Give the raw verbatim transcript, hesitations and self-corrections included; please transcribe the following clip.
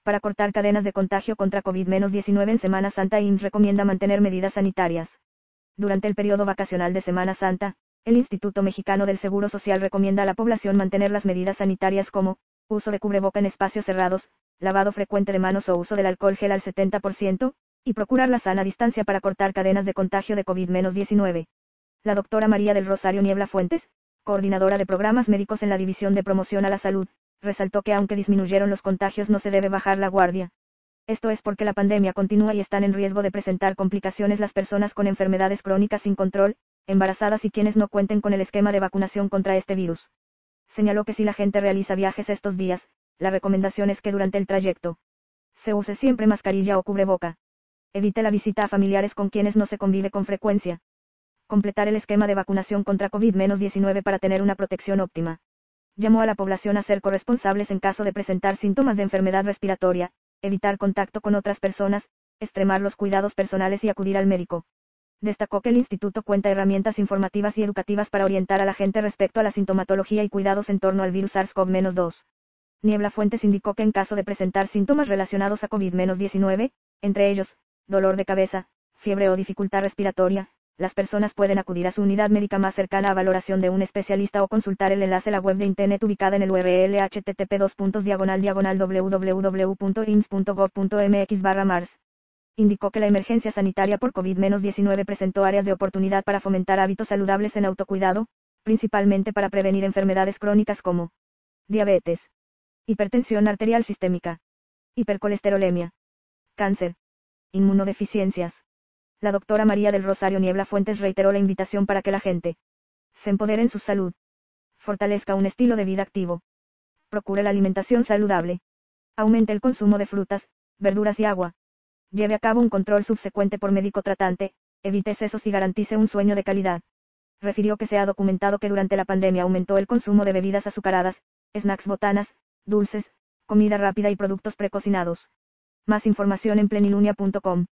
Para cortar cadenas de contagio contra COVID diecinueve en Semana Santa, I N S recomienda mantener medidas sanitarias. Durante el periodo vacacional de Semana Santa, el Instituto Mexicano del Seguro Social recomienda a la población mantener las medidas sanitarias como uso de cubreboca en espacios cerrados, lavado frecuente de manos o uso del alcohol gel al setenta por ciento, y procurar la sana distancia para cortar cadenas de contagio de COVID diecinueve. La doctora María del Rosario Niebla Fuentes, coordinadora de programas médicos en la División de Promoción a la Salud, resaltó que aunque disminuyeron los contagios no se debe bajar la guardia. Esto es porque la pandemia continúa y están en riesgo de presentar complicaciones las personas con enfermedades crónicas sin control, embarazadas y quienes no cuenten con el esquema de vacunación contra este virus. Señaló que si la gente realiza viajes estos días, la recomendación es que durante el trayecto se use siempre mascarilla o cubreboca. Evite la visita a familiares con quienes no se convive con frecuencia. Completar el esquema de vacunación contra COVID diecinueve para tener una protección óptima. Llamó a la población a ser corresponsables en caso de presentar síntomas de enfermedad respiratoria, evitar contacto con otras personas, extremar los cuidados personales y acudir al médico. Destacó que el instituto cuenta herramientas informativas y educativas para orientar a la gente respecto a la sintomatología y cuidados en torno al virus SARS-CoV dos. Niebla Fuentes indicó que en caso de presentar síntomas relacionados a COVID diecinueve, entre ellos, dolor de cabeza, fiebre o dificultad respiratoria, las personas pueden acudir a su unidad médica más cercana a valoración de un especialista o consultar el enlace a la web de internet ubicada en el U R L http dos puntos diagonal diagonal www punto ins punto gov punto mx barra mars. Indicó que la emergencia sanitaria por COVID diecinueve presentó áreas de oportunidad para fomentar hábitos saludables en autocuidado, principalmente para prevenir enfermedades crónicas como diabetes, hipertensión arterial sistémica, hipercolesterolemia, cáncer, inmunodeficiencias. La doctora María del Rosario Niebla Fuentes reiteró la invitación para que la gente se empodere en su salud, fortalezca un estilo de vida activo, procure la alimentación saludable, aumente el consumo de frutas, verduras y agua, lleve a cabo un control subsecuente por médico tratante, evite excesos y garantice un sueño de calidad. Refirió que se ha documentado que durante la pandemia aumentó el consumo de bebidas azucaradas, snacks, botanas, dulces, comida rápida y productos precocinados. Más información en plenilunia punto com.